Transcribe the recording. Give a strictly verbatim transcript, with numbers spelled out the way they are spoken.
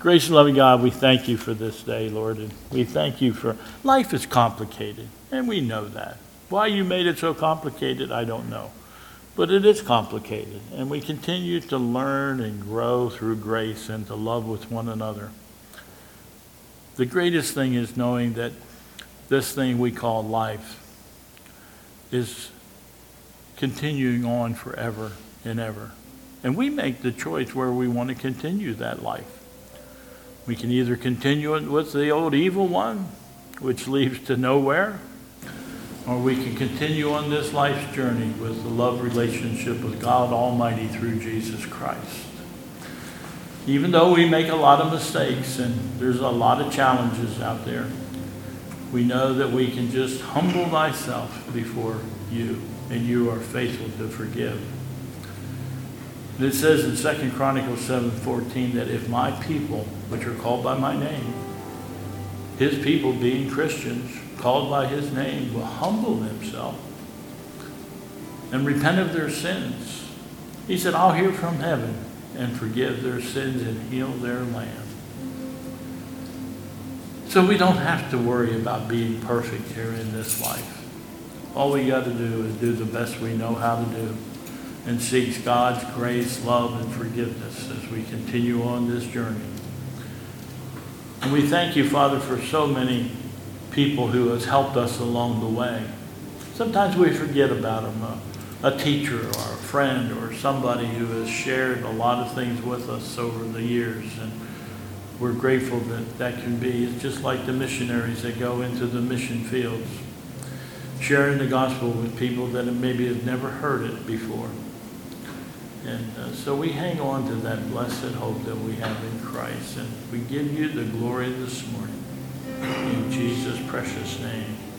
Gracious and loving God, we thank you for this day, Lord, and we thank you for life is complicated, and we know that. Why you made it so complicated, I don't know. But it is complicated, and we continue to learn and grow through grace and to love with one another. The greatest thing is knowing that this thing we call life is continuing on forever and ever. And we make the choice where we want to continue that life. We can either continue it with the old evil one, which leads to nowhere, or we can continue on this life's journey with the love relationship with God Almighty through Jesus Christ. Even though we make a lot of mistakes and there's a lot of challenges out there, we know that we can just humble thyself before you, and you are faithful to forgive. And it says in Second Chronicles seven fourteen that if my people, which are called by my name, his people being Christians, called by his name, will humble themselves and repent of their sins. He said, I'll hear from heaven and forgive their sins and heal their land. So we don't have to worry about being perfect here in this life. All we got to do is do the best we know how to do and seek God's grace, love, and forgiveness as we continue on this journey. And we thank you, Father, for so many people who has helped us along the way. Sometimes we forget about them, a, a teacher or a friend or somebody who has shared a lot of things with us over the years, and we're grateful that that can be. It's just like the missionaries that go into the mission fields, sharing the gospel with people that maybe have never heard it before. And uh, so we hang on to that blessed hope that we have in Christ, and we give you the glory this morning. In Jesus' precious name.